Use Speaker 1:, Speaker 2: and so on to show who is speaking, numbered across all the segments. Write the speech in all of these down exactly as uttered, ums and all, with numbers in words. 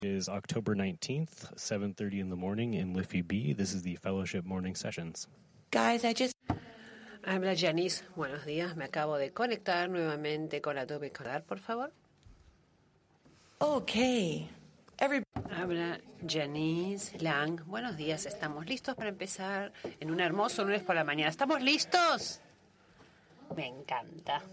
Speaker 1: Is October nineteenth, seven thirty in the morning in Liffey B. This is the Fellowship Morning Sessions.
Speaker 2: Guys, I just...
Speaker 3: Habla Janice. Buenos días. Me acabo de conectar nuevamente con Adobe Color, por favor.
Speaker 2: Okay. Every...
Speaker 3: Habla Janice Lang. Buenos días. Estamos listos para empezar en un hermoso lunes por la mañana. ¿Estamos listos? Me encanta.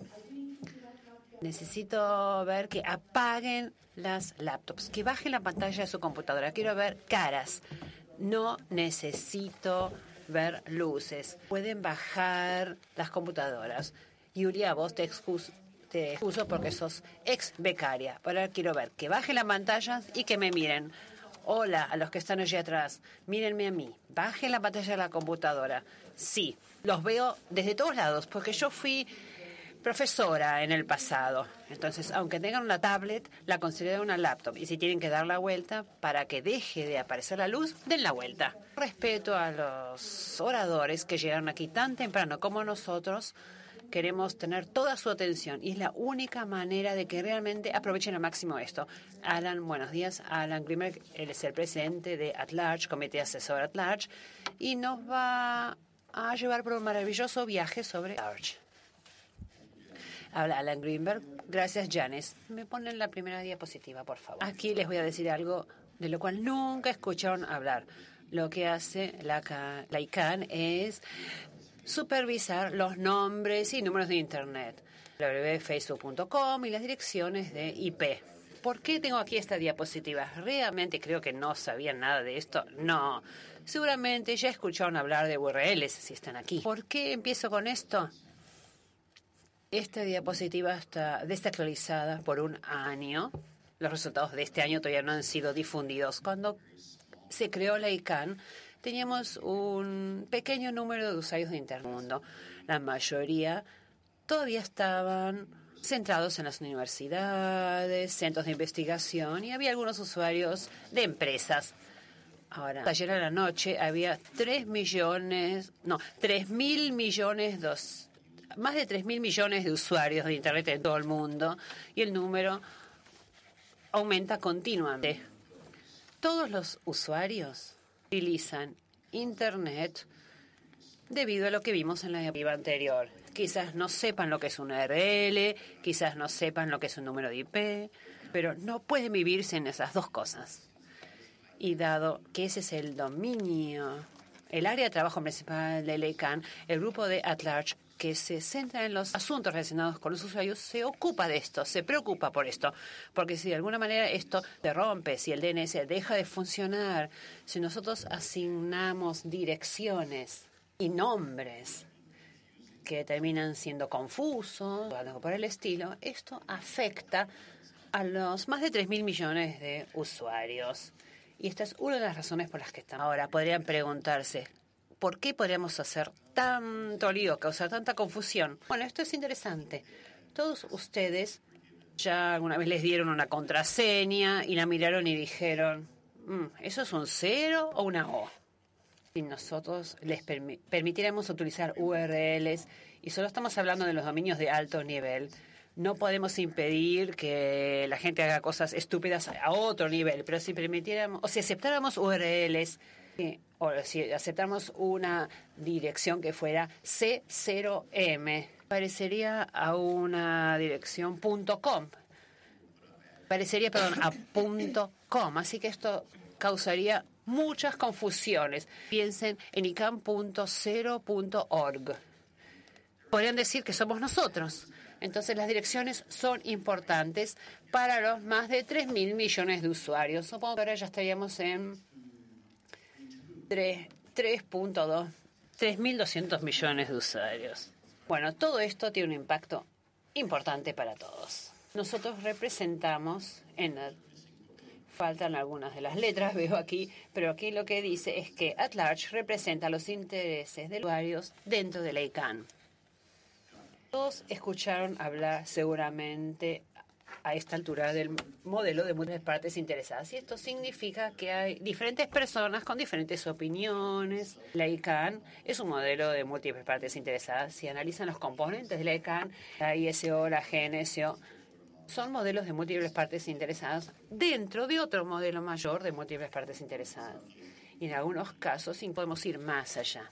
Speaker 3: Necesito ver que apaguen las laptops, que bajen la pantalla de su computadora. Quiero ver caras. No necesito ver luces. Pueden bajar las computadoras. Julia, vos te excuso, te excuso porque sos ex becaria. Ahora quiero ver que bajen las pantallas y que me miren. Hola a los que están allí atrás. Mírenme a mí. Bajen la pantalla de la computadora. Sí, los veo desde todos lados porque yo fui profesora en el pasado. Entonces, aunque tengan una tablet, la considero una laptop. Y si tienen que dar la vuelta para que deje de aparecer la luz, den la vuelta. Respeto a los oradores que llegaron aquí tan temprano como nosotros. Queremos tener toda su atención y es la única manera de que realmente aprovechen al máximo esto. Alan, buenos días. Alan Grimmer, él es el presidente de At Large, Comité Asesor At Large, y nos va a llevar por un maravilloso viaje sobre Large. Habla Alan Greenberg. Gracias, Janice. Me ponen la primera diapositiva, por favor. Aquí les voy a decir algo de lo cual nunca escucharon hablar. Lo que hace la, la I C A N es supervisar los nombres y números de Internet, w w w punto facebook punto com y las direcciones de I P. ¿Por qué tengo aquí esta diapositiva? ¿Realmente creo que no sabían nada de esto? No. Seguramente ya escucharon hablar de U R Ls si están aquí. ¿Por qué empiezo con esto? Esta diapositiva está desactualizada por un año. Los resultados de este año todavía no han sido difundidos. Cuando se creó la I C A N, teníamos un pequeño número de usuarios de Internet en el mundo. La mayoría todavía estaban centrados en las universidades, centros de investigación y había algunos usuarios de empresas. Ahora, ayer a la noche había tres millones, no, tres mil millones dos. Más de tres mil millones de usuarios de Internet en todo el mundo y el número aumenta continuamente. Todos los usuarios utilizan Internet debido a lo que vimos en la diapositiva anterior. Quizás no sepan lo que es una U R L, quizás no sepan lo que es un número de I P, pero no pueden vivir sin esas dos cosas. Y dado que ese es el dominio, el área de trabajo principal de la I C A N, el grupo de At Large, que se centra en los asuntos relacionados con los usuarios, se ocupa de esto, se preocupa por esto. Porque si de alguna manera esto se rompe, si el D N S deja de funcionar, si nosotros asignamos direcciones y nombres que terminan siendo confusos o algo por el estilo, esto afecta a los más de tres mil millones de usuarios. Y esta es una de las razones por las que estamos. Ahora, podrían preguntarse, ¿por qué podríamos hacer tanto lío, causar tanta confusión? Bueno, esto es interesante. Todos ustedes ya alguna vez les dieron una contraseña y la miraron y dijeron, mm, ¿eso es un cero o una O? Si nosotros les permi- permitiéramos utilizar U R Ls, y solo estamos hablando de los dominios de alto nivel, no podemos impedir que la gente haga cosas estúpidas a otro nivel, pero si permitiéramos, o si aceptáramos U R Ls, o si aceptamos una dirección que fuera C cero M, parecería a una dirección .com. Parecería, perdón, a .com. Así que esto causaría muchas confusiones. Piensen en I C A N punto cero punto org. Podrían decir que somos nosotros. Entonces las direcciones son importantes para los más de tres mil millones de usuarios. Supongo que ahora ya estaríamos en tres punto dos, tres mil doscientos millones de usuarios. Bueno, todo esto tiene un impacto importante para todos. Nosotros representamos, en la, faltan algunas de las letras, veo aquí, pero aquí lo que dice es que At Large representa los intereses de los usuarios dentro de la I C A N. Todos escucharon hablar seguramente a esta altura del modelo de múltiples partes interesadas. Y esto significa que hay diferentes personas con diferentes opiniones. La I C A N es un modelo de múltiples partes interesadas. Si analizan los componentes de la I C A N, la I S O, la G N S O, son modelos de múltiples partes interesadas dentro de otro modelo mayor de múltiples partes interesadas. Y en algunos casos sí podemos ir más allá.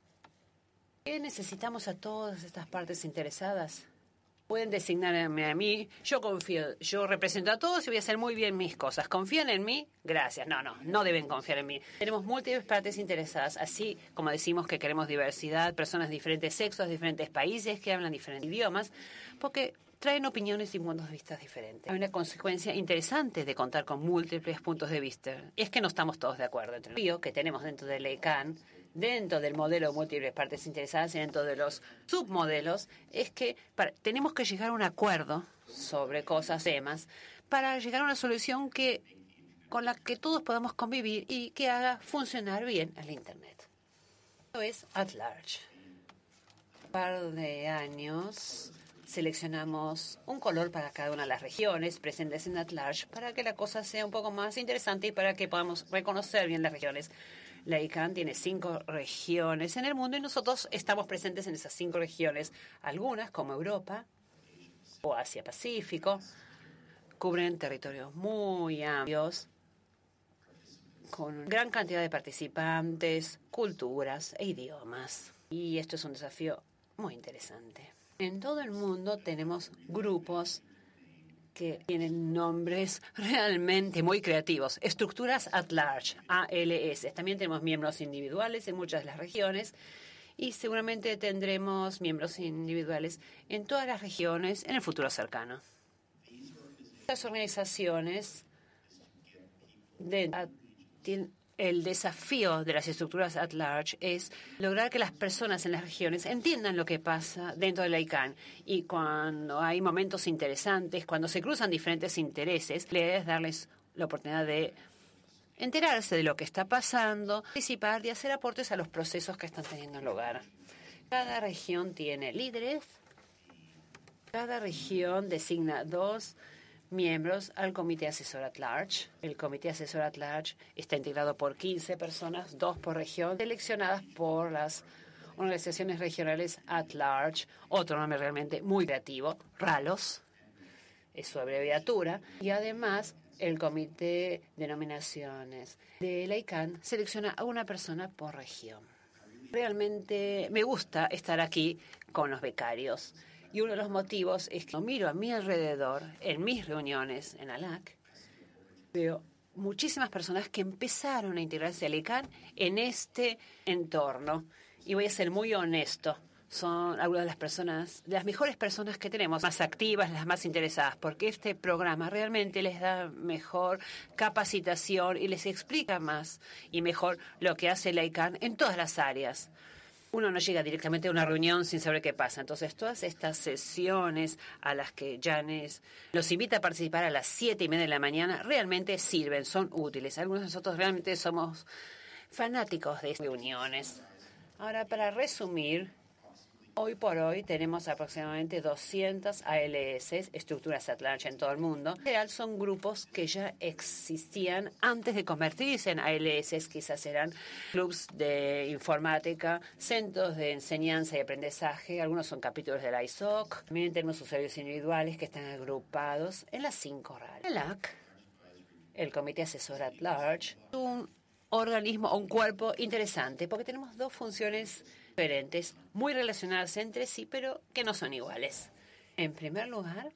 Speaker 3: ¿Qué necesitamos a todas estas partes interesadas? Pueden designarme a mí. Yo confío, yo represento a todos y voy a hacer muy bien mis cosas. ¿Confían en mí? Gracias. No, no, no deben confiar en mí. Tenemos múltiples partes interesadas, así como decimos que queremos diversidad, personas de diferentes sexos, de diferentes países, que hablan diferentes idiomas, porque traen opiniones y puntos de vista diferentes. Hay una consecuencia interesante de contar con múltiples puntos de vista. Es que no estamos todos de acuerdo entre nosotros. Que tenemos dentro de la I C A N, dentro del modelo múltiples partes interesadas y dentro de los submodelos, es que para, tenemos que llegar a un acuerdo sobre cosas, temas, para llegar a una solución que con la que todos podamos convivir y que haga funcionar bien el Internet. Esto es at large. Un par de años seleccionamos un color para cada una de las regiones presentes en at large para que la cosa sea un poco más interesante y para que podamos reconocer bien las regiones. La I C A N tiene cinco regiones en el mundo y nosotros estamos presentes en esas cinco regiones. Algunas, como Europa o Asia-Pacífico, cubren territorios muy amplios, con gran cantidad de participantes, culturas e idiomas. Y esto es un desafío muy interesante. En todo el mundo tenemos grupos que tienen nombres realmente muy creativos. Estructuras at large, A L S. También tenemos miembros individuales en muchas de las regiones y seguramente tendremos miembros individuales en todas las regiones en el futuro cercano. Las organizaciones de, tienen, el desafío de las estructuras at large es lograr que las personas en las regiones entiendan lo que pasa dentro de la I C A N. Y cuando hay momentos interesantes, cuando se cruzan diferentes intereses, la idea es darles la oportunidad de enterarse de lo que está pasando, participar y hacer aportes a los procesos que están teniendo lugar. Cada región tiene líderes. Cada región designa dos miembros al Comité Asesor at Large. El Comité Asesor at Large está integrado por quince personas, dos por región, seleccionadas por las organizaciones regionales at large. Otro nombre realmente muy creativo, RALOS, es su abreviatura. Y además, el Comité de Nominaciones de la I C A N selecciona a una persona por región. Realmente me gusta estar aquí con los becarios. Y uno de los motivos es que miro a mi alrededor, en mis reuniones en A L A C, veo muchísimas personas que empezaron a integrarse a la I C A N en este entorno. Y voy a ser muy honesto, son algunas de las personas, de las mejores personas que tenemos, más activas, las más interesadas, porque este programa realmente les da mejor capacitación y les explica más y mejor lo que hace la I C A N en todas las áreas. Uno no llega directamente a una reunión sin saber qué pasa. Entonces, todas estas sesiones a las que Janice los invita a participar a las siete y media de la mañana realmente sirven, son útiles. Algunos de nosotros realmente somos fanáticos de estas reuniones. Ahora, para resumir, hoy por hoy tenemos aproximadamente doscientas A L S, estructuras at large en todo el mundo. En general son grupos que ya existían antes de convertirse en A L S, quizás eran clubs de informática, centros de enseñanza y aprendizaje, algunos son capítulos de la I S O C. También tenemos usuarios individuales que están agrupados en las cinco raras. El A L A C, el Comité Asesor at Large, es un organismo o un cuerpo interesante porque tenemos dos funciones diferentes, muy relacionadas entre sí, pero que no son iguales. En primer lugar,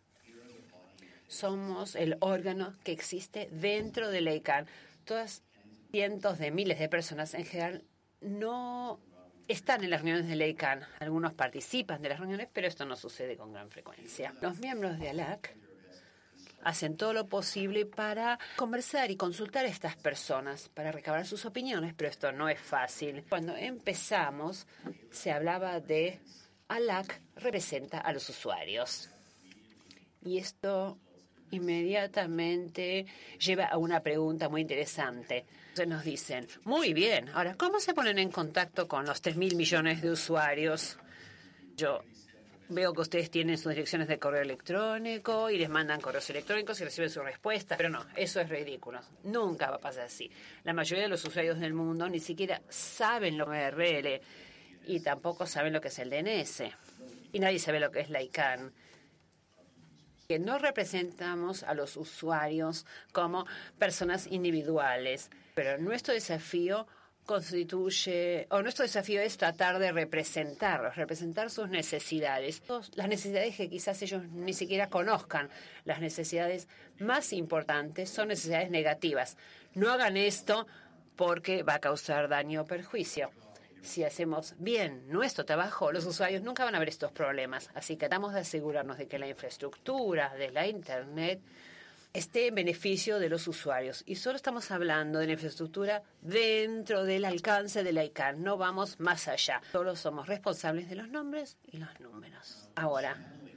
Speaker 3: somos el órgano que existe dentro de la I C A N. Todas cientos de miles de personas en general no están en las reuniones de la I C A N. Algunos participan de las reuniones, pero esto no sucede con gran frecuencia. Los miembros de A L A C hacen todo lo posible para conversar y consultar a estas personas, para recabar sus opiniones, pero esto no es fácil. Cuando empezamos, se hablaba de A L A C representa a los usuarios. Y esto inmediatamente lleva a una pregunta muy interesante. Entonces nos dicen, muy bien, ahora, ¿cómo se ponen en contacto con los tres mil millones de usuarios? Yo veo que ustedes tienen sus direcciones de correo electrónico y les mandan correos electrónicos y reciben sus respuestas. Pero no, eso es ridículo. Nunca va a pasar así. La mayoría de los usuarios del mundo ni siquiera saben lo que es R L y tampoco saben lo que es el D N S. Y nadie sabe lo que es la I C A N. que no representamos a los usuarios como personas individuales, pero nuestro desafío constituye, o nuestro desafío es tratar de representarlos, representar sus necesidades, las necesidades que quizás ellos ni siquiera conozcan. Las necesidades más importantes son necesidades negativas. No hagan esto porque va a causar daño o perjuicio. Si hacemos bien nuestro trabajo, los usuarios nunca van a ver estos problemas. Así que tratamos de asegurarnos de que la infraestructura de la Internet esté en beneficio de los usuarios. Y solo estamos hablando de la infraestructura dentro del alcance de la I C A N. No vamos más allá. Solo somos responsables de los nombres y los números. Ahora,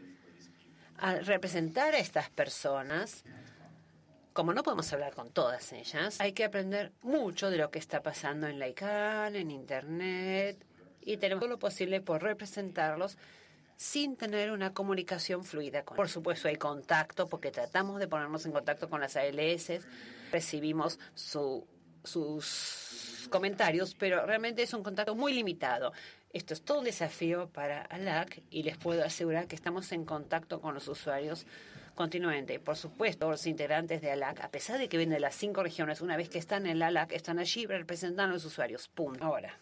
Speaker 3: al representar a estas personas, como no podemos hablar con todas ellas, hay que aprender mucho de lo que está pasando en la I C A N, en Internet, y tenemos todo lo posible por representarlos sin tener una comunicación fluida. Por supuesto, hay contacto, porque tratamos de ponernos en contacto con las A L S, recibimos su, sus comentarios, pero realmente es un contacto muy limitado. Esto es todo un desafío para A L A C y les puedo asegurar que estamos en contacto con los usuarios continuamente. Por supuesto, los integrantes de A L A C, a pesar de que vienen de las cinco regiones, una vez que están en la A L A C, están allí representando a los usuarios. Punto. Ahora,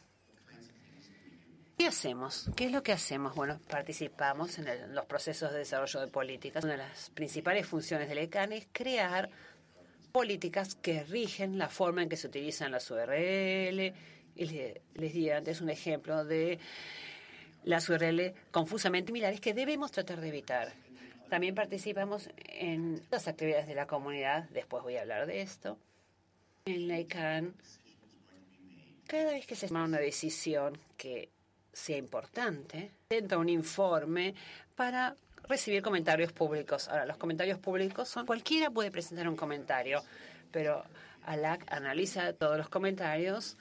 Speaker 3: ¿qué hacemos? ¿Qué es lo que hacemos? Bueno, participamos en el, los procesos de desarrollo de políticas. Una de las principales funciones del I C A N es crear políticas que rigen la forma en que se utilizan las U R L. Y les, les di antes un ejemplo de las U R L confusamente similares que debemos tratar de evitar. También participamos en las actividades de la comunidad, después voy a hablar de esto. En la I C A N, cada vez que se toma una decisión que sea importante, entra un informe para recibir comentarios públicos. Ahora, los comentarios públicos son, cualquiera puede presentar un comentario, pero A L A C analiza todos los comentarios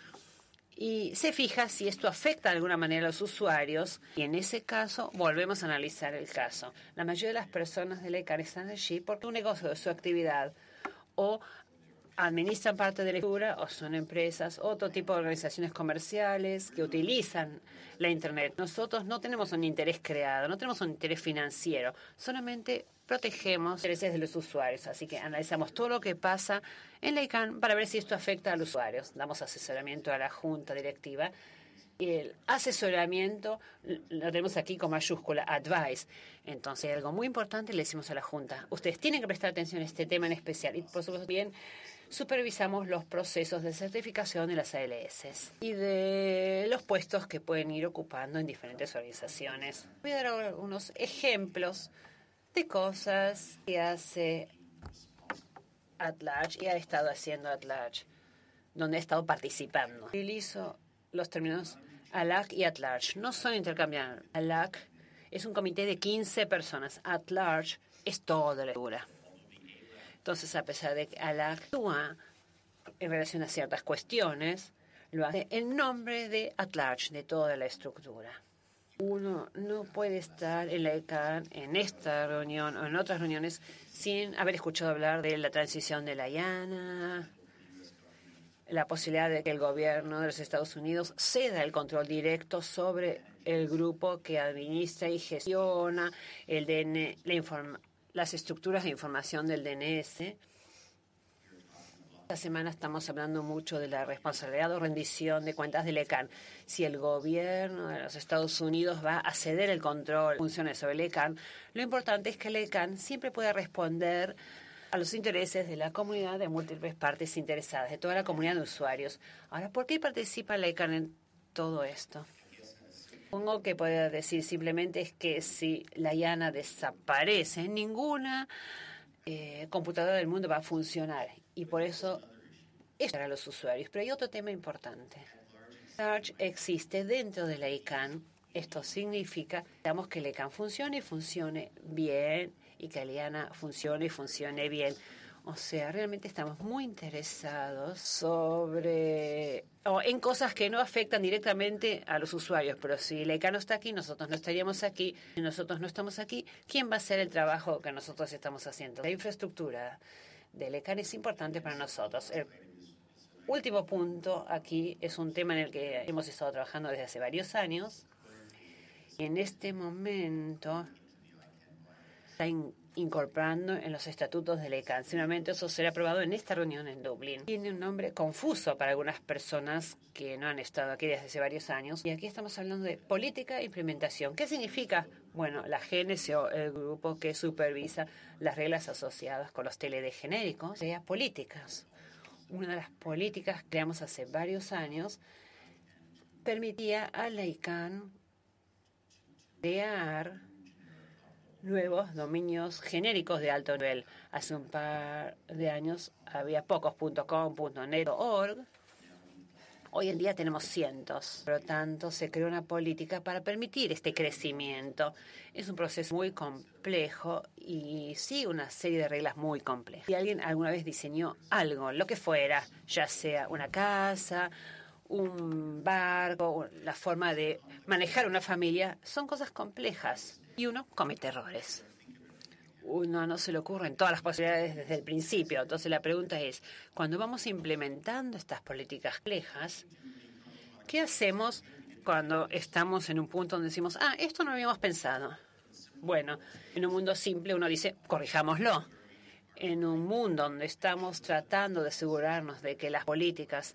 Speaker 3: y se fija si esto afecta de alguna manera a los usuarios, y en ese caso volvemos a analizar el caso. La mayoría de las personas de la I C A N están allí porque un negocio de su actividad o administran parte de la lectura o son empresas, otro tipo de organizaciones comerciales que utilizan la Internet. Nosotros no tenemos un interés creado, no tenemos un interés financiero, solamente protegemos los intereses de los usuarios. Así que analizamos todo lo que pasa en la I C A N para ver si esto afecta a los usuarios. Damos asesoramiento a la junta directiva. Y el asesoramiento lo tenemos aquí con mayúscula, advice. Entonces, algo muy importante le decimos a la junta. Ustedes tienen que prestar atención a este tema en especial. Y, por supuesto, bien, supervisamos los procesos de certificación de las A L S y de los puestos que pueden ir ocupando en diferentes organizaciones. Voy a dar algunos ejemplos de cosas que hace AtLarge y ha estado haciendo AtLarge, donde ha estado participando. Utilizo los términos A L A C y AtLarge. No son intercambiables. A L A C es un comité de quince personas. AtLarge es toda la figura. Entonces, a pesar de que A L A C actúa en relación a ciertas cuestiones, lo hace en nombre de AtLarge, de toda la estructura. Uno no puede estar en la I C A N, en esta reunión o en otras reuniones, sin haber escuchado hablar de la transición de la I A N A, la posibilidad de que el gobierno de los Estados Unidos ceda el control directo sobre el grupo que administra y gestiona el D N, la informa, las estructuras de información del D N S. Esta semana estamos hablando mucho de la responsabilidad o rendición de cuentas del I C A N. Si el gobierno de los Estados Unidos va a ceder el control de funciones sobre el I C A N, lo importante es que el I C A N siempre pueda responder a los intereses de la comunidad de múltiples partes interesadas, de toda la comunidad de usuarios. Ahora, ¿por qué participa la I C A N en todo esto? Supongo que puede decir simplemente es que si la I A N A desaparece, ninguna eh, computadora del mundo va a funcionar. Y por eso es para los usuarios. Pero hay otro tema importante. AtLarge existe dentro de la I C A N. Esto significa digamos, que la I C A N funcione y funcione bien, y que la I A N A funcione y funcione bien. O sea, realmente estamos muy interesados sobre o en cosas que no afectan directamente a los usuarios. Pero si la I C A N no está aquí, nosotros no estaríamos aquí. Si nosotros no estamos aquí, ¿quién va a hacer el trabajo que nosotros estamos haciendo? La infraestructura de la I C A N es importante para nosotros. El último punto aquí es un tema en el que hemos estado trabajando desde hace varios años. En este momento está incorporando en los estatutos de la I C A N. Seguramente eso será aprobado en esta reunión en Dublín. Tiene un nombre confuso para algunas personas que no han estado aquí desde hace varios años. Y aquí estamos hablando de política e implementación. ¿Qué significa? Bueno, la G N C O, el grupo que supervisa las reglas asociadas con los T L D genéricos, crea políticas. Una de las políticas que creamos hace varios años permitía a la I C A N crear nuevos dominios genéricos de alto nivel. Hace un par de años había pocos .com, .net, .org. Hoy en día tenemos cientos. Por lo tanto, se creó una política para permitir este crecimiento. Es un proceso muy complejo y sigue una serie de reglas muy complejas. Si alguien alguna vez diseñó algo, lo que fuera, ya sea una casa, un barco, la forma de manejar una familia, son cosas complejas. Y uno comete errores. Uno no se le ocurren todas las posibilidades desde el principio. Entonces la pregunta es, cuando vamos implementando estas políticas complejas, ¿qué hacemos cuando estamos en un punto donde decimos, ah, esto no lo habíamos pensado? Bueno, en un mundo simple uno dice, corrijámoslo. En un mundo donde estamos tratando de asegurarnos de que las políticas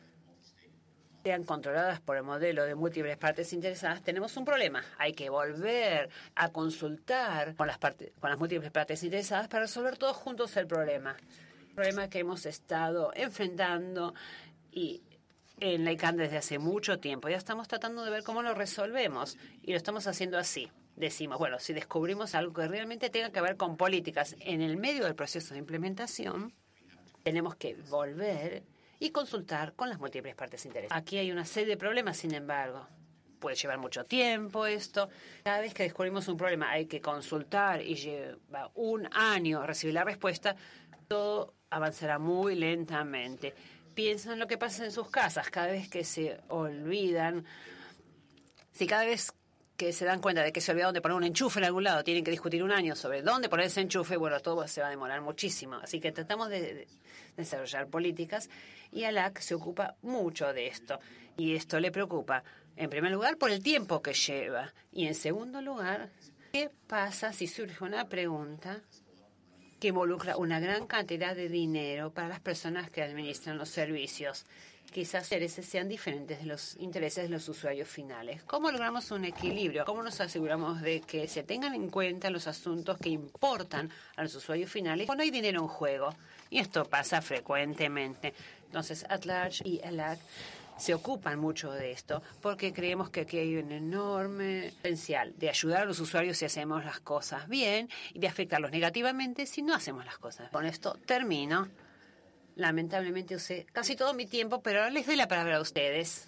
Speaker 3: sean controladas por el modelo de múltiples partes interesadas, tenemos un problema. Hay que volver a consultar con las, parte, con las múltiples partes interesadas para resolver todos juntos el problema. El problema que hemos estado enfrentando y en la I C A N desde hace mucho tiempo. Ya estamos tratando de ver cómo lo resolvemos y lo estamos haciendo así. Decimos, bueno, si descubrimos algo que realmente tenga que ver con políticas en el medio del proceso de implementación, tenemos que volver y consultar con las múltiples partes interesadas. Aquí hay una serie de problemas, sin embargo. Puede llevar mucho tiempo esto. Cada vez que descubrimos un problema hay que consultar y lleva un año recibir la respuesta. Todo avanzará muy lentamente. Piensen en lo que pasa en sus casas. Cada vez que se olvidan, si cada vez que se dan cuenta de que se olvidaron de poner un enchufe en algún lado, tienen que discutir un año sobre dónde poner ese enchufe, bueno, todo se va a demorar muchísimo. Así que tratamos de, de desarrollar políticas y A L A C se ocupa mucho de esto. Y esto le preocupa, en primer lugar, por el tiempo que lleva. Y en segundo lugar, ¿qué pasa si surge una pregunta que involucra una gran cantidad de dinero para las personas que administran los servicios? Quizás los intereses sean diferentes de los intereses de los usuarios finales. ¿Cómo logramos un equilibrio? ¿Cómo nos aseguramos de que se tengan en cuenta los asuntos que importan a los usuarios finales cuando hay dinero en juego? Y esto pasa frecuentemente. Entonces, At-Large y A L A C se ocupan mucho de esto porque creemos que aquí hay un enorme potencial de ayudar a los usuarios si hacemos las cosas bien y de afectarlos negativamente si no hacemos las cosas. Con esto termino. Lamentablemente usé casi todo mi tiempo, pero ahora les doy la palabra a ustedes.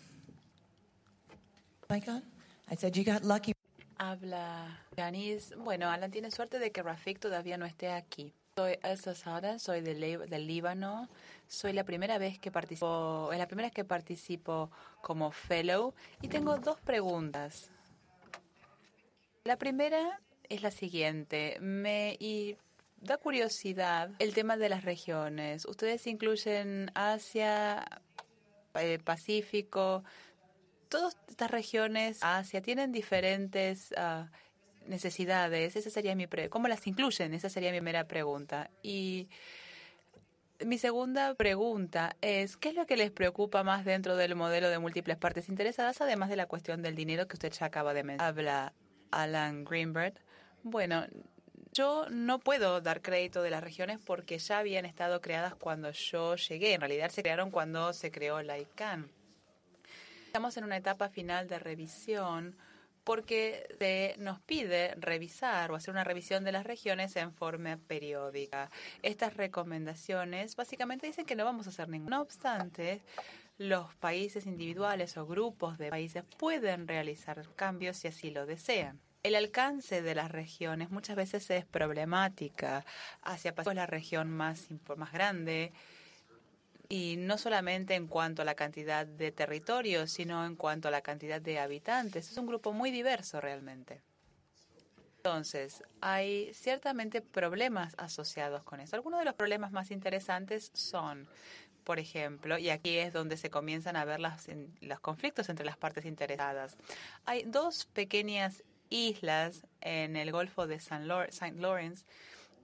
Speaker 2: My God, I said you got lucky.
Speaker 4: Habla Janice. Bueno, Alan tiene suerte de que Rafik todavía no esté aquí. Soy Elsa Sada, soy del, del Líbano. Soy la primera vez que participo, es la primera vez que participo como fellow y tengo dos preguntas. La primera es la siguiente. Me y da curiosidad el tema de las regiones. Ustedes incluyen Asia, eh, Pacífico. Todas estas regiones, Asia, tienen diferentes uh, necesidades. Esa sería mi pre ¿Cómo las incluyen? Esa sería mi primera pregunta. Y mi segunda pregunta es, ¿qué es lo que les preocupa más dentro del modelo de múltiples partes interesadas, además de la cuestión del dinero que usted ya acaba de mencionar? Habla Alan Greenberg. Bueno, yo no puedo dar crédito de las regiones porque ya habían estado creadas cuando yo llegué. En realidad se crearon cuando se creó la I C A N. Estamos en una etapa final de revisión porque se nos pide revisar o hacer una revisión de las regiones en forma periódica. Estas recomendaciones básicamente dicen que no vamos a hacer ninguna. No obstante, los países individuales o grupos de países pueden realizar cambios si así lo desean. El alcance de las regiones muchas veces es problemática. Asia Pacífico es la región más, más grande, y no solamente en cuanto a la cantidad de territorios, sino en cuanto a la cantidad de habitantes. Es un grupo muy diverso realmente. Entonces, hay ciertamente problemas asociados con eso. Algunos de los problemas más interesantes son, por ejemplo, y aquí es donde se comienzan a ver las, en, los conflictos entre las partes interesadas. Hay dos pequeñas islas en el Golfo de Saint Lawrence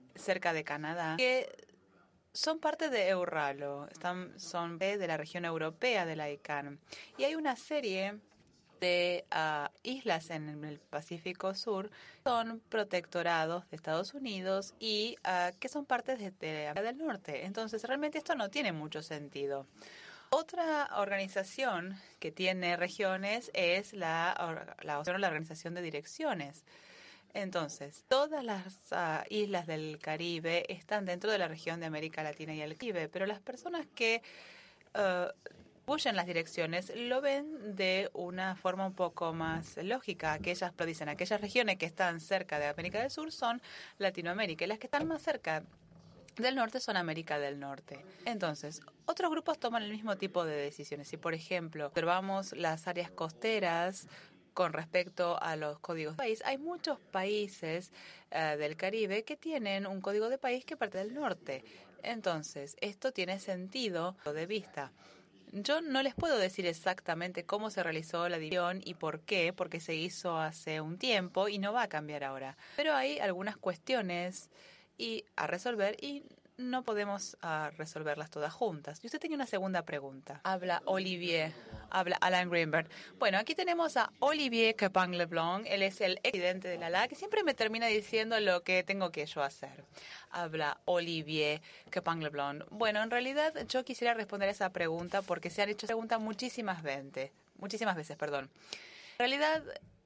Speaker 4: cerca de Canadá, que son parte de Euralo, están, son de la región europea de la ICANN. Y hay una serie de uh, islas en el Pacífico Sur, son protectorados de Estados Unidos y uh, que son partes de, de América del Norte. Entonces, realmente esto no tiene mucho sentido. Otra organización que tiene regiones es la, la, la Organización de Direcciones. Entonces, todas las uh, islas del Caribe están dentro de la región de América Latina y el Caribe, pero las personas que uh, atribuyen las direcciones lo ven de una forma un poco más lógica. Aquellas, lo dicen, aquellas regiones que están cerca de América del Sur son Latinoamérica y las que están más cerca del norte son América del Norte. Entonces, otros grupos toman el mismo tipo de decisiones. Si, por ejemplo, observamos las áreas costeras con respecto a los códigos de país, hay muchos países uh, del Caribe que tienen un código de país que parte del norte. Entonces, esto tiene sentido de vista. Yo no les puedo decir exactamente cómo se realizó la división y por qué, porque se hizo hace un tiempo y no va a cambiar ahora. Pero hay algunas cuestiones y a resolver y no podemos uh, resolverlas todas juntas. Y usted tenía una segunda pregunta. Habla Olivier, habla Alan Greenberg. Bueno, aquí tenemos a Olivier Capang-Leblond. Él es el presidente de la L A, que siempre me termina diciendo lo que tengo que yo hacer. Habla Olivier Capang-Leblond. Bueno, en realidad yo quisiera responder a esa pregunta porque se han hecho preguntas muchísimas veces. Muchísimas veces, perdón. En realidad,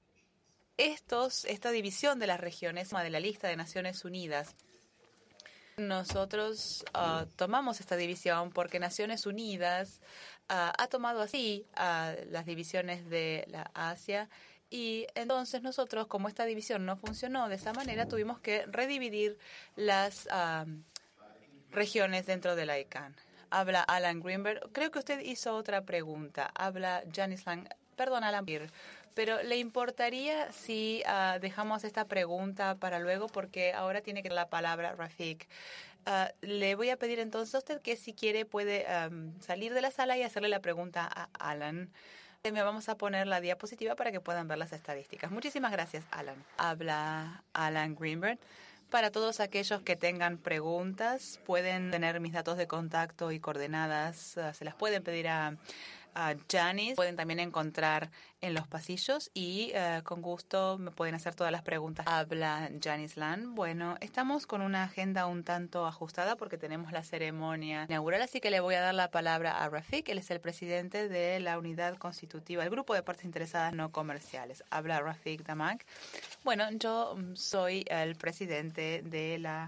Speaker 4: estos, esta división de las regiones de la lista de Naciones Unidas, nosotros uh, tomamos esta división porque Naciones Unidas uh, ha tomado así uh, las divisiones de la Asia y entonces nosotros, como esta división no funcionó de esa manera, tuvimos que redividir las uh, regiones dentro de la ICANN. Habla Alan Greenberg. Creo que usted hizo otra pregunta. Habla Janice Lang. Perdón, Alan. Pero ¿le importaría si uh, dejamos esta pregunta para luego? Porque ahora tiene que dar la palabra Rafik. Uh, le voy a pedir entonces a usted que si quiere puede um, salir de la sala y hacerle la pregunta a Alan. Me vamos a poner la diapositiva para que puedan ver las estadísticas. Muchísimas gracias, Alan. Habla Alan Greenberg. Para todos aquellos que tengan preguntas, pueden tener mis datos de contacto y coordenadas. Uh, se las pueden pedir a a Janice, pueden también encontrar en los pasillos y uh, con gusto me pueden hacer todas las preguntas. Habla Janice Land. Bueno, estamos con una agenda un tanto ajustada porque tenemos la ceremonia inaugural, así que le voy a dar la palabra a Rafik. Él es el presidente de la unidad constitutiva, el grupo de partes interesadas no comerciales. Habla Rafik Damak. Bueno, yo soy el presidente de la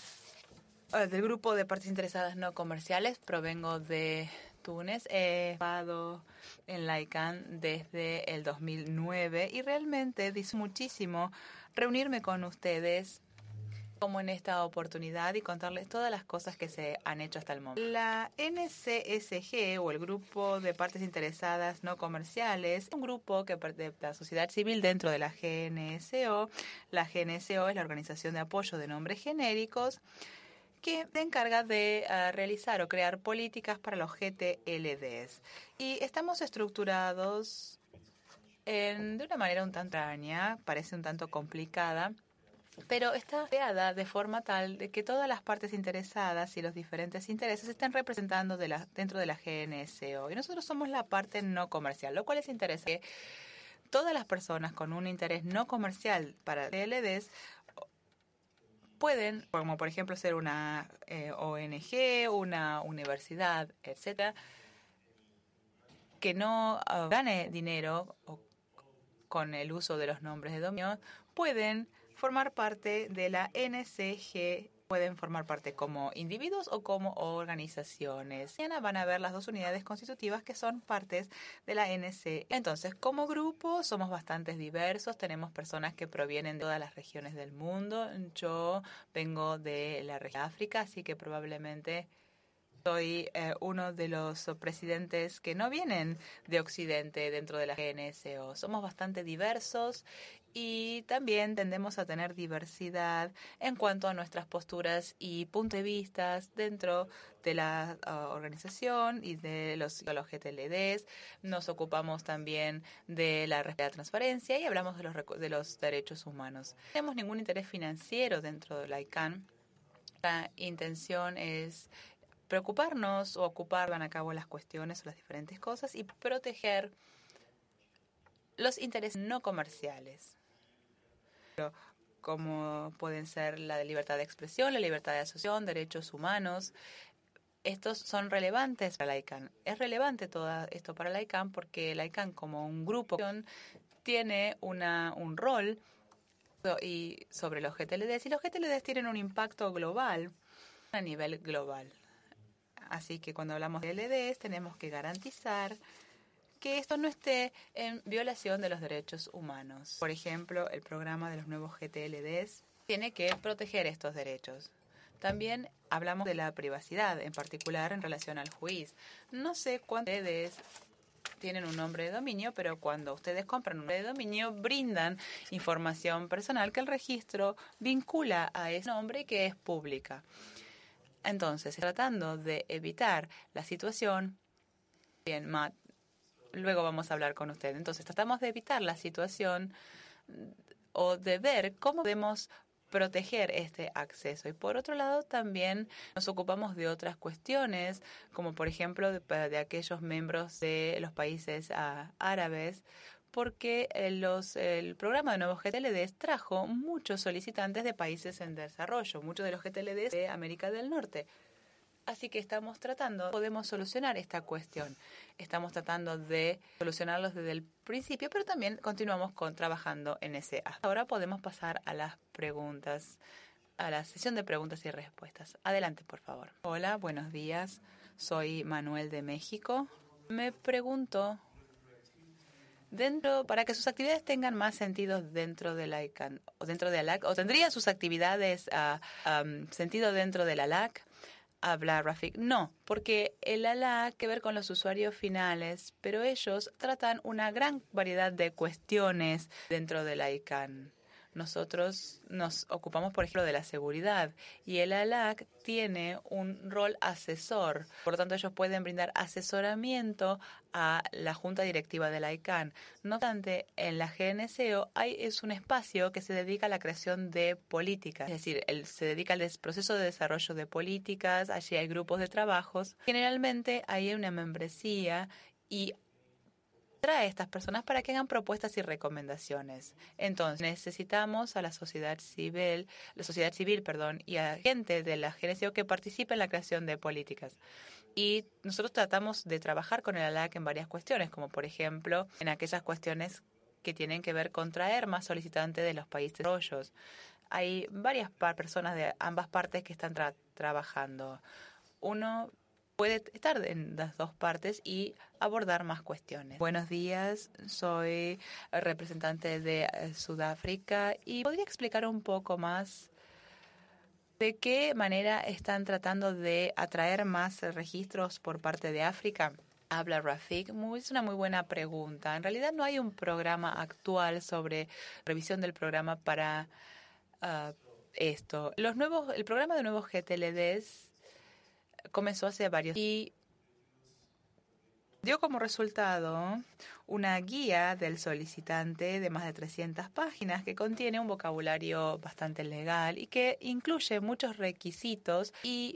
Speaker 4: uh, del grupo de partes interesadas no comerciales. Provengo de Túnez. He estado en la ICANN desde el dos mil nueve y realmente disfruto muchísimo reunirme con ustedes como en esta oportunidad y contarles todas las cosas que se han hecho hasta el momento. La N C S G o el Grupo de Partes Interesadas No Comerciales es un grupo que de la sociedad civil dentro de la G N S O. La G N S O es la Organización de Apoyo de Nombres Genéricos que se encarga de uh, realizar o crear políticas para los G T L Ds. Y estamos estructurados en, de una manera un tanto extraña, parece un tanto complicada, pero está creada de forma tal de que todas las partes interesadas y los diferentes intereses estén representando de la, dentro de la G N S O. Y nosotros somos la parte no comercial, lo cual es interesante. Todas las personas con un interés no comercial para G T L Ds pueden, como por ejemplo ser una eh, O N G, una universidad, etcétera, que no uh, gane dinero o, con el uso de los nombres de dominio, pueden formar parte de la N C G, pueden formar parte como individuos o como organizaciones. Mañana van a ver las dos unidades constitutivas que son partes de la N C. Entonces, como grupo somos bastante diversos, tenemos personas que provienen de todas las regiones del mundo. Yo vengo de la región de África, así que probablemente soy eh, uno de los presidentes que no vienen de Occidente dentro de la G N S O. Somos bastante diversos y también tendemos a tener diversidad en cuanto a nuestras posturas y puntos de vista dentro de la uh, organización y de los, de los G T L Ds. Nos ocupamos también de la, de la transparencia y hablamos de los, de los derechos humanos. No tenemos ningún interés financiero dentro de la ICANN. La intención es preocuparnos o ocupar, van a cabo las cuestiones o las diferentes cosas y proteger los intereses no comerciales, como pueden ser la libertad de expresión, la libertad de asociación, derechos humanos. Estos son relevantes para la ICANN. Es relevante todo esto para la ICANN porque la ICANN como un grupo tiene una, un rol y sobre los G T L Ds y los G T L Ds tienen un impacto global a nivel global. Así que cuando hablamos de L Ds tenemos que garantizar que esto no esté en violación de los derechos humanos. Por ejemplo, el programa de los nuevos G T L Ds tiene que proteger estos derechos. También hablamos de la privacidad, en particular en relación al juiz. No sé cuántos G T L Ds tienen un nombre de dominio, pero cuando ustedes compran un nombre de dominio, brindan información personal que el registro vincula a ese nombre y que es pública. Entonces, tratando de evitar la situación, bien, Matt, luego vamos a hablar con usted. Entonces, tratamos de evitar la situación o de ver cómo podemos proteger este acceso. Y por otro lado, también nos ocupamos de otras cuestiones, como por ejemplo de, de aquellos miembros de los países uh, árabes, porque los, el programa de nuevos G T L Ds trajo muchos solicitantes de países en desarrollo, muchos de los G T L Ds de América del Norte. Así que estamos tratando, podemos solucionar esta cuestión. Estamos tratando de solucionarlos desde el principio, pero también continuamos con, trabajando en ese aspecto. Ahora podemos pasar a las preguntas, a la sesión de preguntas y respuestas. Adelante, por favor. Hola, buenos días. Soy Manuel de México. Me pregunto, dentro, para que sus actividades tengan más sentido dentro de la ICANN, o dentro de ALAC, o tendrían sus actividades uh, um, sentido dentro de la ALAC, habla Rafik. No, porque el ALAC que ver con los usuarios finales, pero ellos tratan una gran variedad de cuestiones dentro de la ICANN. Nosotros nos ocupamos, por ejemplo, de la seguridad y el ALAC tiene un rol asesor. Por lo tanto, ellos pueden brindar asesoramiento a la Junta Directiva de la ICANN. No obstante, en la G N C O hay, es un espacio que se dedica a la creación de políticas. Es decir, el, se dedica al des, proceso de desarrollo de políticas. Allí hay grupos de trabajos. Generalmente hay una membresía y trae a estas personas para que hagan propuestas y recomendaciones. Entonces, necesitamos a la sociedad civil, la sociedad civil, perdón, y a gente de la G N C O que participe en la creación de políticas. Y nosotros tratamos de trabajar con el ALAC en varias cuestiones, como por ejemplo, en aquellas cuestiones que tienen que ver con traer más solicitantes de los países desarrollados. Hay varias personas de ambas partes que están tra- trabajando. Uno puede estar en las dos partes y abordar más cuestiones. Buenos días, soy representante de Sudáfrica y podría explicar un poco más de qué manera están tratando de atraer más registros por parte de África. Habla Rafik. Muy, es una muy buena pregunta. En realidad no hay un programa actual sobre revisión del programa para uh, esto. Los nuevos, el programa de nuevos G T L Ds comenzó hace varios y dio como resultado una guía del solicitante de más de trescientas páginas que contiene un vocabulario bastante legal y que incluye muchos requisitos y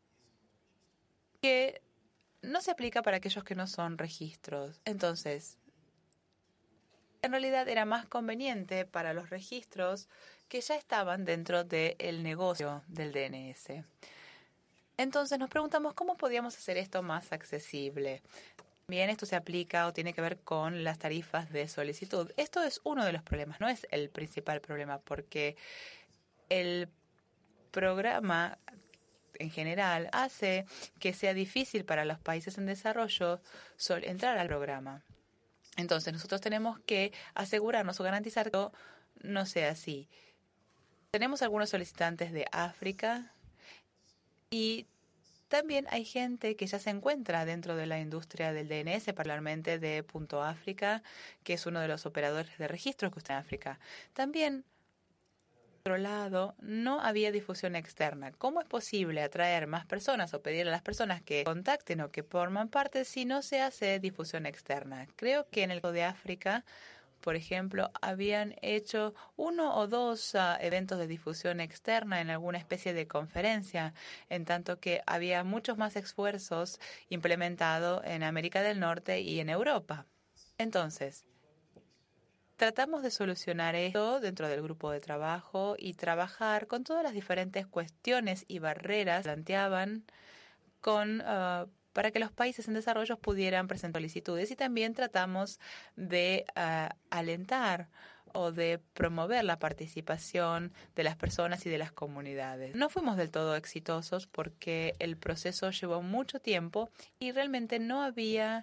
Speaker 4: que no se aplica para aquellos que no son registros. Entonces, en realidad era más conveniente para los registros que ya estaban dentro del negocio del D N S. Entonces nos preguntamos cómo podíamos hacer esto más accesible. Bien, esto se aplica o tiene que ver con las tarifas de solicitud. Esto es uno de los problemas, no es el principal problema, porque el programa en general hace que sea difícil para los países en desarrollo entrar al programa. Entonces nosotros tenemos que asegurarnos o garantizar que no sea así. Tenemos algunos solicitantes de África y también hay gente que ya se encuentra dentro de la industria del D N S, particularmente de Punto África, que es uno de los operadores de registros que está en África. También, por otro lado, no había difusión externa. ¿Cómo es posible atraer más personas o pedirle a las personas que contacten o que forman parte si no se hace difusión externa? Creo que en el caso de África por ejemplo, habían hecho uno o dos uh, eventos de difusión externa en alguna especie de conferencia, en tanto que había muchos más esfuerzos implementados en América del Norte y en Europa. Entonces, tratamos de solucionar esto dentro del grupo de trabajo y trabajar con todas las diferentes cuestiones y barreras que planteaban con, uh, para que los países en desarrollo pudieran presentar solicitudes, y también tratamos de uh, alentar o de promover la participación de las personas y de las comunidades. No fuimos del todo exitosos porque el proceso llevó mucho tiempo y realmente no había...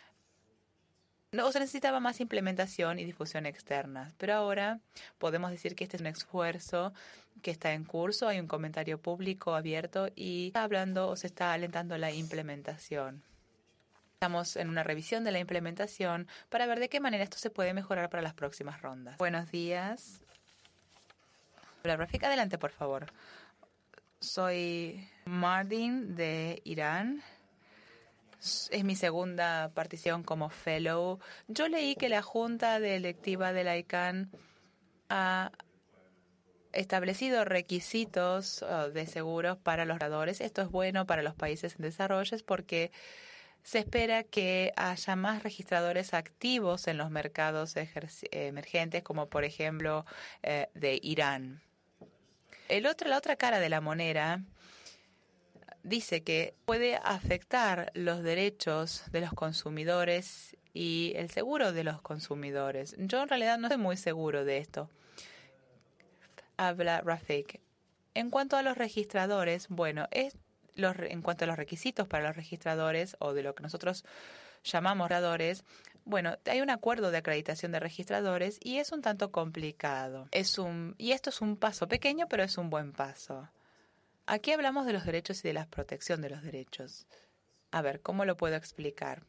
Speaker 4: No, se necesitaba más implementación y difusión externas, pero ahora podemos decir que este es un esfuerzo que está en curso, hay un comentario público abierto y está hablando o se está alentando la implementación. Estamos en una revisión de la implementación para ver de qué manera esto se puede mejorar para las próximas rondas. Buenos días. Hola, Rafik, adelante, por favor. Soy Mardin de Irán. Es mi segunda participación como fellow. Yo leí que la Junta de Electiva de la I C A N ha establecido requisitos uh, de seguros para los operadores. Esto es bueno para los países en desarrollo porque se espera que haya más registradores activos en los mercados emergentes, como por ejemplo eh, de Irán. El otro, la otra cara de la moneda dice que puede afectar los derechos de los consumidores y el seguro de los consumidores. Yo en realidad no estoy muy seguro de esto. Habla Rafik. En cuanto a los registradores, bueno, es los, en cuanto a los requisitos para los registradores o de lo que nosotros llamamos registradores, bueno, hay un acuerdo de acreditación de registradores y es un tanto complicado. Es un, y esto es un paso pequeño, pero es un buen paso. Aquí hablamos de los derechos y de la protección de los derechos. A ver, ¿cómo lo puedo explicar?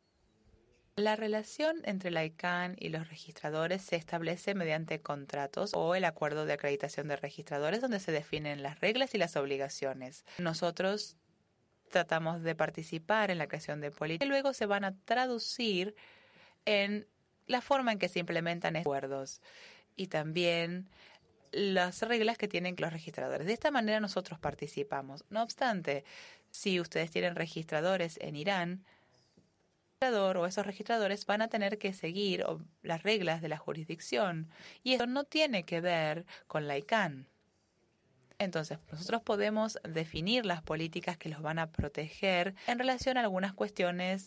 Speaker 4: La relación entre la I C A N y los registradores se establece mediante contratos o el acuerdo de acreditación de registradores, donde se definen las reglas y las obligaciones. Nosotros tratamos de participar en la creación de políticas y luego se van a traducir en la forma en que se implementan estos acuerdos y también las reglas que tienen los registradores. De esta manera nosotros participamos. No obstante, si ustedes tienen registradores en Irán, el registrador o esos registradores van a tener que seguir las reglas de la jurisdicción y eso no tiene que ver con la I C A N. Entonces, nosotros podemos definir las políticas que los van a proteger en relación a algunas cuestiones,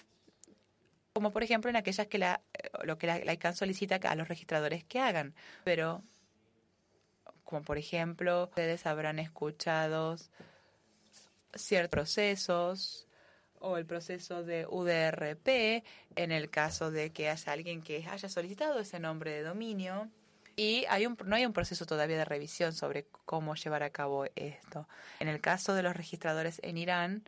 Speaker 4: como por ejemplo en aquellas que la, lo que la, la I C A N solicita a los registradores que hagan, pero como por ejemplo, ustedes habrán escuchado ciertos procesos o el proceso de U D R P en el caso de que haya alguien que haya solicitado ese nombre de dominio y hay un, no hay un proceso todavía de revisión sobre cómo llevar a cabo esto. En el caso de los registradores en Irán,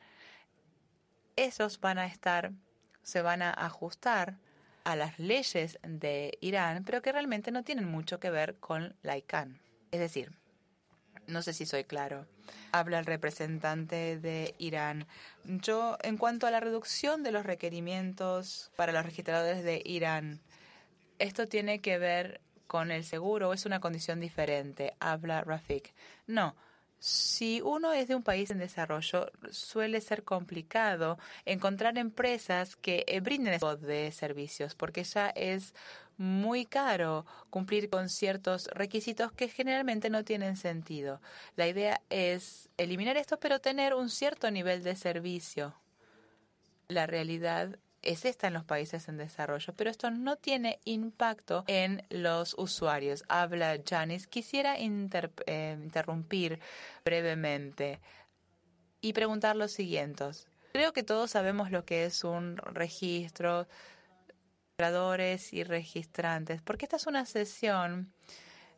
Speaker 4: esos van a estar, se van a ajustar a las leyes de Irán, pero que realmente no tienen mucho que ver con la I C A N. Es decir, no sé si soy claro. Habla el representante de Irán. Yo, en cuanto a la reducción de los requerimientos para los registradores de Irán, esto tiene que ver con el seguro o es una condición diferente. Habla Rafik. No. Si uno es de un país en desarrollo, suele ser complicado encontrar empresas que eh, brinden ese tipo de servicios, porque ya es muy caro cumplir con ciertos requisitos que generalmente no tienen sentido. La idea es eliminar esto, pero tener un cierto nivel de servicio. La realidad es esta en los países en desarrollo, pero esto no tiene impacto en los usuarios. Habla Janice. Quisiera inter, eh, interrumpir brevemente y preguntar lo siguiente. Creo que todos sabemos lo que es un registro, registradores y registrantes, porque esta es una sesión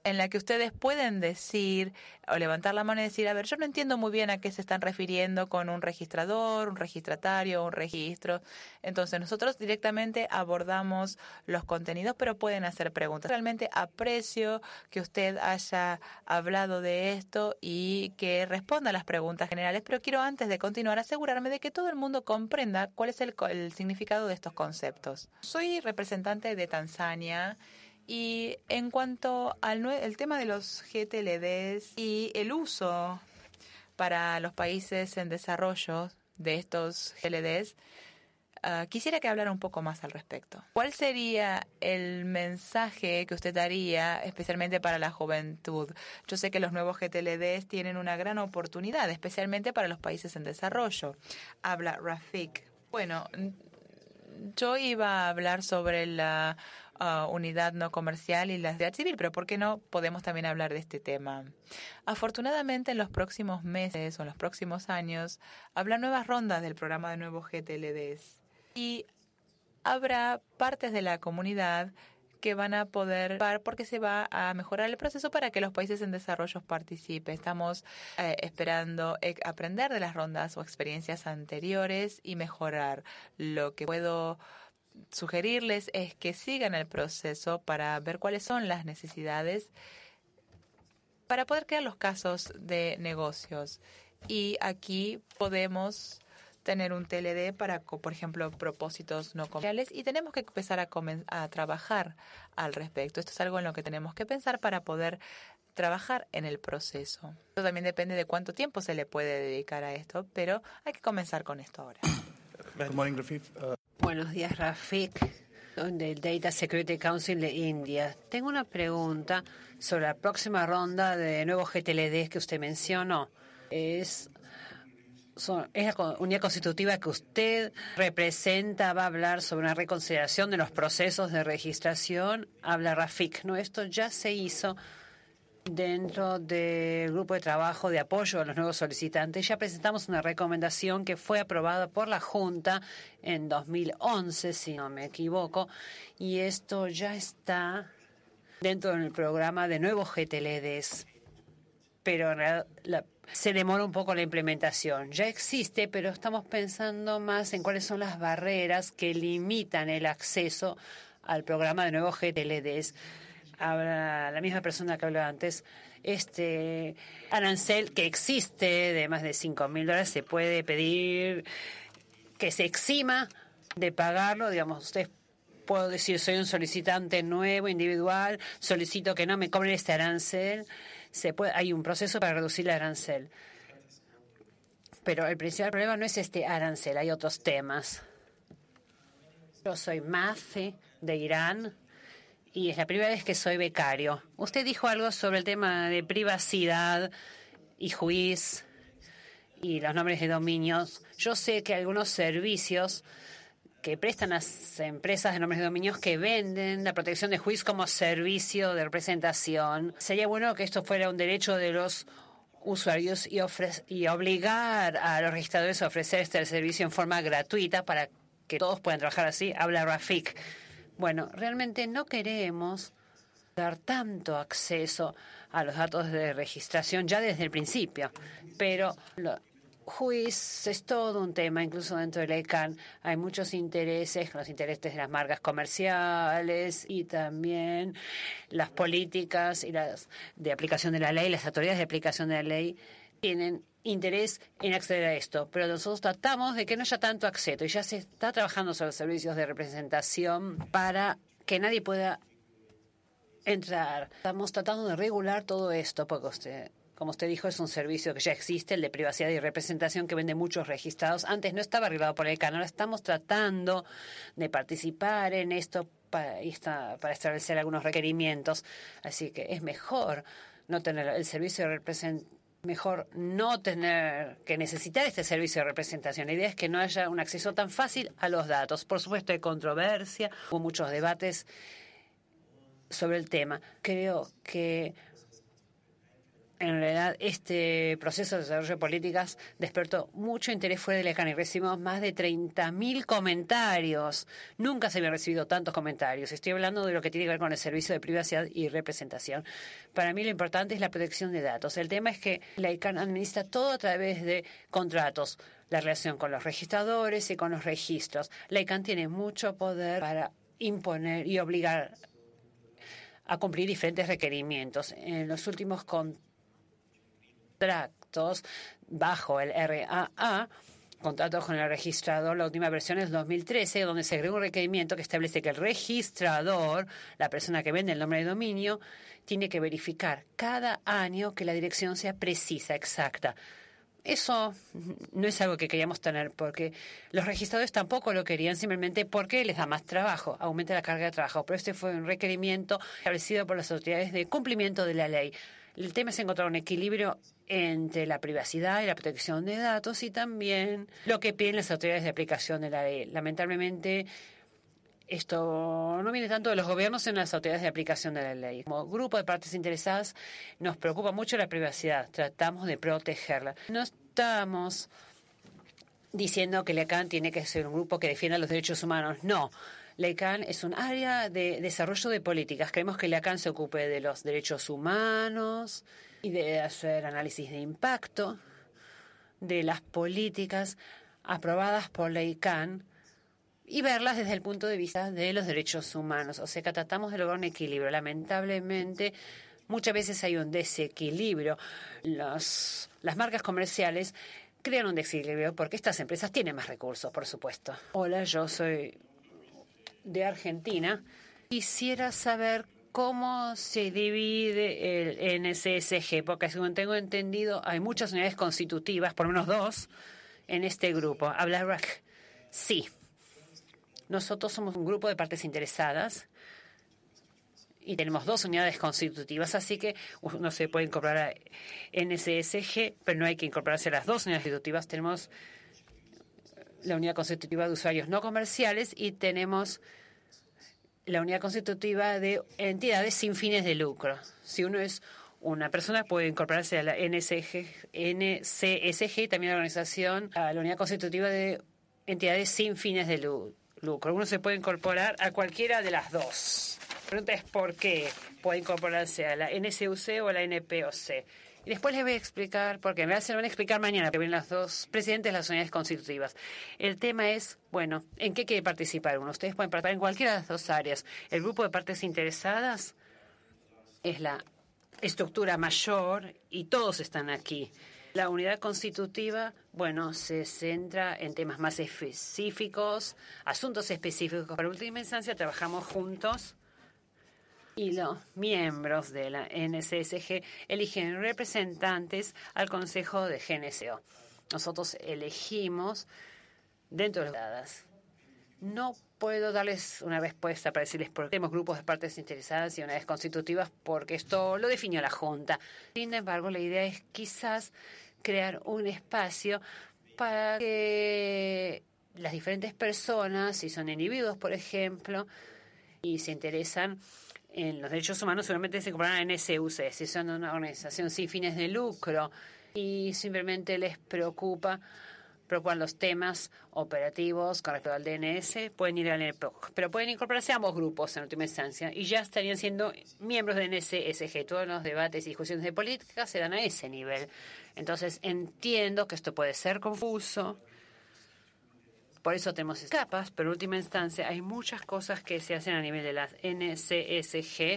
Speaker 4: en la que ustedes pueden decir o levantar la mano y decir, a ver, yo no entiendo muy bien a qué se están refiriendo con un registrador, un registratario, un registro. Entonces, nosotros directamente abordamos los contenidos, pero pueden hacer preguntas. Realmente aprecio que usted haya hablado de esto y que responda a las preguntas generales, pero quiero antes de continuar asegurarme de que todo el mundo comprenda cuál es el, el significado de estos conceptos. Soy representante de Tanzania. Y en cuanto al nue- el tema de los G T L Ds y el uso para los países en desarrollo de estos G L Ds, uh, quisiera que hablara un poco más al respecto. ¿Cuál sería el mensaje que usted daría especialmente para la juventud? Yo sé que los nuevos G T L Ds tienen una gran oportunidad, especialmente para los países en desarrollo. Habla Rafik. Bueno, yo iba a hablar sobre la Uh, unidad no comercial y la sociedad civil, pero ¿por qué no podemos también hablar de este tema? Afortunadamente, en los próximos meses o en los próximos años, habrá nuevas rondas del programa de nuevos G T L Ds y habrá partes de la comunidad que van a poder par porque se va a mejorar el proceso para que los países en desarrollo participen. Estamos eh, esperando eh, aprender de las rondas o experiencias anteriores y mejorar. Lo que puedo sugerirles es que sigan el proceso para ver cuáles son las necesidades para poder crear los casos de negocios. Y aquí podemos tener un T L D para, por ejemplo, propósitos no comerciales y tenemos que empezar a, a trabajar al respecto. Esto es algo en lo que tenemos que pensar para poder trabajar en el proceso. Esto también depende de cuánto tiempo se le puede dedicar a esto, pero hay que comenzar con esto ahora.
Speaker 5: Good morning, Rafik. Uh,
Speaker 3: Buenos días, Rafik, del Data Security Council de India. Tengo una pregunta sobre la próxima ronda de nuevos G T L Ds que usted mencionó. Es, son, es la unidad constitutiva que usted representa, va a hablar sobre una reconsideración de los procesos de registración. Habla Rafik, ¿no? Esto ya se hizo dentro del grupo de trabajo de apoyo a los nuevos solicitantes. Ya presentamos una recomendación que fue aprobada por la Junta en dos mil once, si no me equivoco, y esto ya está dentro del programa de nuevos G T L Ds. Pero en realidad la, se demora un poco la implementación. Ya existe, pero estamos pensando más en cuáles son las barreras que limitan el acceso al programa de nuevos G T L Ds. Habla la misma persona que habló antes, este arancel que existe de más de cinco mil dólares se puede pedir que se exima de pagarlo. Digamos, usted puedo decir, soy un solicitante nuevo, individual, solicito que no me cobren este arancel. Se puede, hay un proceso para reducir el arancel. Pero el principal problema no es este arancel, hay otros temas. Yo soy Mafi de Irán. Y es la primera vez que soy becario. Usted dijo algo sobre el tema de privacidad y juiz y los nombres de dominios. Yo sé que algunos servicios que prestan las empresas de nombres de dominios que venden la protección de juiz como servicio de representación. Sería bueno que esto fuera un derecho de los usuarios y, ofre- y obligar a los registradores a ofrecer este servicio en forma gratuita para que todos puedan trabajar así. Habla Rafik. Bueno, realmente no queremos dar tanto acceso a los datos de registración ya desde el principio, pero lo, juiz es todo un tema, incluso dentro de la I C A N hay muchos intereses, los intereses de las marcas comerciales y también las políticas y las de aplicación de la ley, las autoridades de aplicación de la ley tienen interés en acceder a esto, pero nosotros tratamos de que no haya tanto acceso y ya se está trabajando sobre los servicios de representación para que nadie pueda entrar. Estamos tratando de regular todo esto porque usted, como usted dijo, es un servicio que ya existe, el de privacidad y representación que vende muchos registrados. Antes no estaba regulado por el canal, ahora estamos tratando de participar en esto para, para establecer algunos requerimientos. Así que es mejor no tener el servicio de representación. Mejor no tener que necesitar este servicio de representación. La idea es que no haya un acceso tan fácil a los datos. Por supuesto, hay controversia, hubo muchos debates sobre el tema. Creo que En realidad, este proceso de desarrollo de políticas despertó mucho interés fuera de la ICANN y recibimos más de treinta mil comentarios. Nunca se habían recibido tantos comentarios. Estoy hablando de lo que tiene que ver con el servicio de privacidad y representación. Para mí lo importante es la protección de datos. El tema es que la ICANN administra todo a través de contratos, la relación con los registradores y con los registros. La ICANN tiene mucho poder para imponer y obligar a cumplir diferentes requerimientos. En los últimos contratos, contratos bajo el R A A, contratos con el registrador, la última versión es dos mil trece, donde se agregó un requerimiento que establece que el registrador, la persona que vende el nombre de dominio, tiene que verificar cada año que la dirección sea precisa, exacta. Eso no es algo que queríamos tener, porque los registradores tampoco lo querían, simplemente porque les da más trabajo, aumenta la carga de trabajo. Pero este fue un requerimiento establecido por las autoridades de cumplimiento de la ley. El tema es encontrar un equilibrio entre la privacidad y la protección de datos y también lo que piden las autoridades de aplicación de la ley. Lamentablemente, esto no viene tanto de los gobiernos, sino de las autoridades de aplicación de la ley. Como grupo de partes interesadas, nos preocupa mucho la privacidad. Tratamos de protegerla. No estamos diciendo que la ICANN tiene que ser un grupo que defienda los derechos humanos. No. La ICANN es un área de desarrollo de políticas. Creemos que la ICANN se ocupe de los derechos humanos y de hacer análisis de impacto de las políticas aprobadas por la ICANN y verlas desde el punto de vista de los derechos humanos. O sea que tratamos de lograr un equilibrio. Lamentablemente, muchas veces hay un desequilibrio. Los, las marcas comerciales crean un desequilibrio porque estas empresas tienen más recursos, por supuesto. Hola, yo soy de Argentina. Quisiera saber cómo se divide el N S S G, porque según tengo entendido hay muchas unidades constitutivas, por lo menos dos, en este grupo. ¿Habla Rack? Sí. Nosotros somos un grupo de partes interesadas y tenemos dos unidades constitutivas, así que uno se puede incorporar a N S S G, pero no hay que incorporarse a las dos unidades constitutivas. Tenemos la unidad constitutiva de usuarios no comerciales y tenemos la unidad constitutiva de entidades sin fines de lucro. Si uno es una persona, puede incorporarse a la N S S G y también a la organización, a la unidad constitutiva de entidades sin fines de lucro. Uno se puede incorporar a cualquiera de las dos. La pregunta es por qué puede incorporarse a la N S U C o a la N P O C. Y después les voy a explicar, porque en realidad se lo van a explicar mañana, que ven las dos presidentes de las unidades constitutivas. El tema es, bueno, ¿en qué quiere participar uno? Ustedes pueden participar en cualquiera de las dos áreas. El grupo de partes interesadas es la estructura mayor y todos están aquí. La unidad constitutiva, bueno, se centra en temas más específicos, asuntos específicos. Para última instancia, trabajamos juntos. Y los miembros de la N S S G eligen representantes al Consejo de G N C O. Nosotros elegimos dentro de las dadas. No puedo darles una respuesta para decirles por qué tenemos grupos de partes interesadas y unidades constitutivas, porque esto lo definió la Junta. Sin embargo, la idea es quizás crear un espacio para que las diferentes personas, si son individuos, por ejemplo, y se interesan en los derechos humanos, seguramente se incorporarán a N S U C, si son una organización sin fines de lucro y simplemente les preocupa, preocupan los temas operativos con respecto al D N S, pueden ir al N P O C, pero pueden incorporarse a ambos grupos en última instancia y ya estarían siendo miembros de N S S G. Todos los debates y discusiones de política se dan a ese nivel. Entonces entiendo que esto puede ser confuso. Por eso tenemos capas, pero en última instancia hay muchas cosas que se hacen a nivel de las N S S G,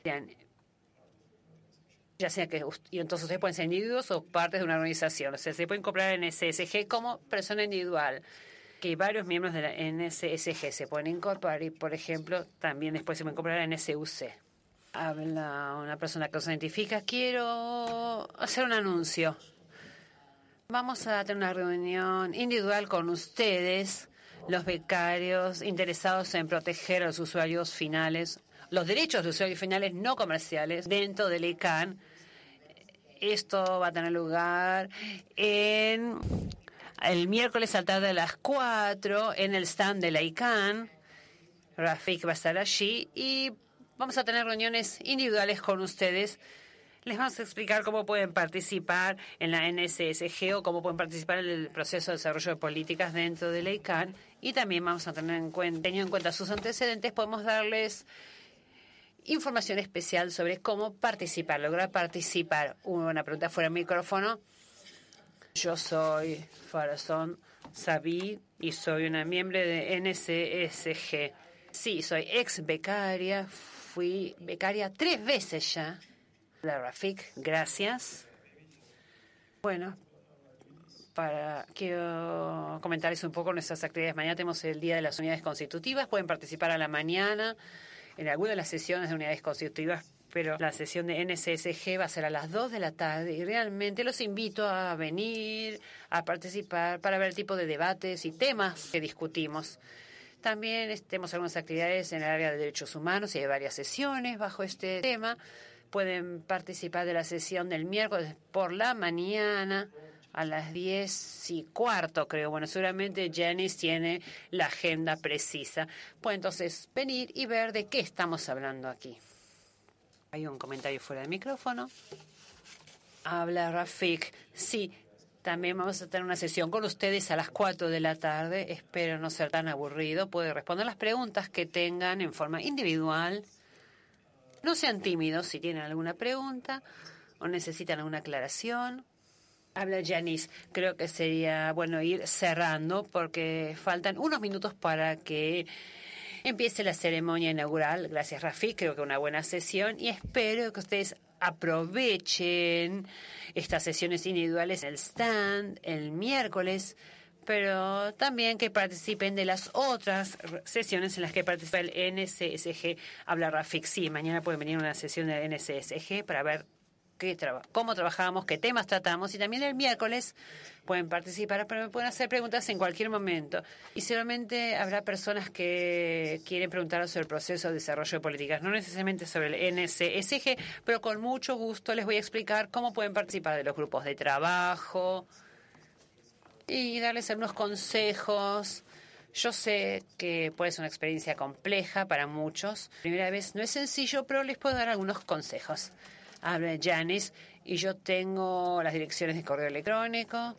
Speaker 3: ya sea que, y entonces ustedes pueden ser individuos o partes de una organización. O sea, se pueden incorporar en N S S G como persona individual, que varios miembros de la N S S G se pueden incorporar y, por ejemplo, también después se pueden incorporar a N S U C. Habla una persona que se identifica. Quiero hacer un anuncio. Vamos a tener una reunión individual con ustedes, los becarios interesados en proteger a los usuarios finales, los derechos de usuarios finales no comerciales dentro del ICANN. Esto va a tener lugar en el miércoles a la tarde a las cuatro en el stand de la ICANN. Rafik va a estar allí y vamos a tener reuniones individuales con ustedes. Les vamos a explicar cómo pueden participar en la N S S G o cómo pueden participar en el proceso de desarrollo de políticas dentro de la I C A N. Y también vamos a tener en cuenta, teniendo en cuenta sus antecedentes, podemos darles información especial sobre cómo participar, lograr participar. Una pregunta fuera del micrófono. Yo soy Farazón Sabid y soy una miembro de N S S G. Sí, soy ex becaria, fui becaria tres veces ya. La Rafik, gracias. Bueno, para quiero comentarles un poco nuestras actividades. Mañana tenemos el Día de las Unidades Constitutivas. Pueden participar a la mañana en alguna de las sesiones de unidades constitutivas, pero la sesión de N S S G va a ser a las dos de la tarde y realmente los invito a venir, a participar para ver el tipo de debates y temas que discutimos. También tenemos algunas actividades en el área de derechos humanos y hay varias sesiones bajo este tema. Pueden participar de la sesión del miércoles por la mañana a las diez y cuarto, creo. Bueno, seguramente Janice tiene la agenda precisa. Pueden entonces venir y ver de qué estamos hablando aquí. Hay un comentario fuera del micrófono. Habla Rafik. Sí, también vamos a tener una sesión con ustedes a las cuatro de la tarde. Espero no ser tan aburrido. Puede responder las preguntas que tengan en forma individual. No sean tímidos si tienen alguna pregunta o necesitan alguna aclaración. Habla Janice. Creo que sería bueno ir cerrando porque faltan unos minutos para que empiece la ceremonia inaugural. Gracias, Rafik. Creo que una buena sesión y espero que ustedes aprovechen estas sesiones individuales en el stand el miércoles, pero también que participen de las otras sesiones en las que participa el N S S G. Habla Rafik. Sí, mañana pueden venir a una sesión de N S S G para ver qué traba, cómo trabajamos, qué temas tratamos. Y también el miércoles pueden participar, pero me pueden hacer preguntas en cualquier momento. Y seguramente habrá personas que quieren preguntar sobre el proceso de desarrollo de políticas, no necesariamente sobre el N S S G, pero con mucho gusto les voy a explicar cómo pueden participar de los grupos de trabajo y darles algunos consejos. Yo sé que puede ser una experiencia compleja para muchos. Primera vez no es sencillo, pero les puedo dar algunos consejos. Habla Janice y yo tengo las direcciones de correo electrónico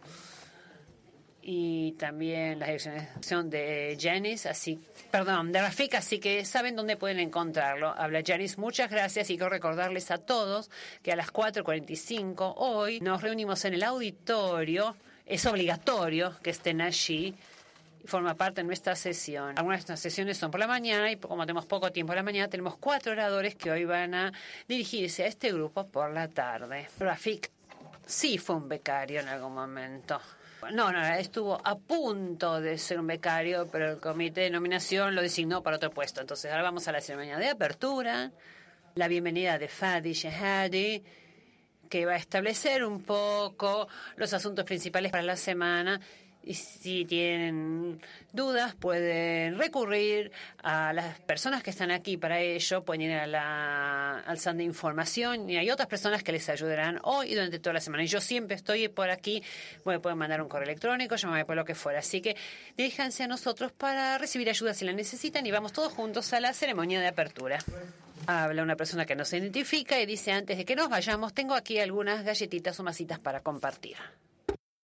Speaker 3: y también las direcciones de Janice, así, perdón, de Rafik, así que saben dónde pueden encontrarlo. Habla Janice, muchas gracias y quiero recordarles a todos que a las cuatro cuarenta y cinco hoy nos reunimos en el auditorio. Es obligatorio que estén allí. Forma parte de nuestra sesión. Algunas de nuestras sesiones son por la mañana y como tenemos poco tiempo a la mañana, tenemos cuatro oradores que hoy van a dirigirse a este grupo por la tarde. Rafik sí fue un becario en algún momento. No, no, estuvo a punto de ser un becario, pero el comité de nominación lo designó para otro puesto. Entonces ahora vamos a la ceremonia de apertura, la bienvenida de Fadi Shehadi, que va a establecer un poco los asuntos principales para la semana. Y si tienen dudas, pueden recurrir a las personas que están aquí para ello. Pueden ir a la, al stand de información y hay otras personas que les ayudarán hoy y durante toda la semana. Y yo siempre estoy por aquí. Me pueden mandar un correo electrónico, llamarme por lo que fuera. Así que diríjanse a nosotros para recibir ayuda si la necesitan y vamos todos juntos a la ceremonia de apertura. Habla una persona que nos identifica y dice: antes de que nos vayamos, tengo aquí algunas galletitas o masitas para compartir.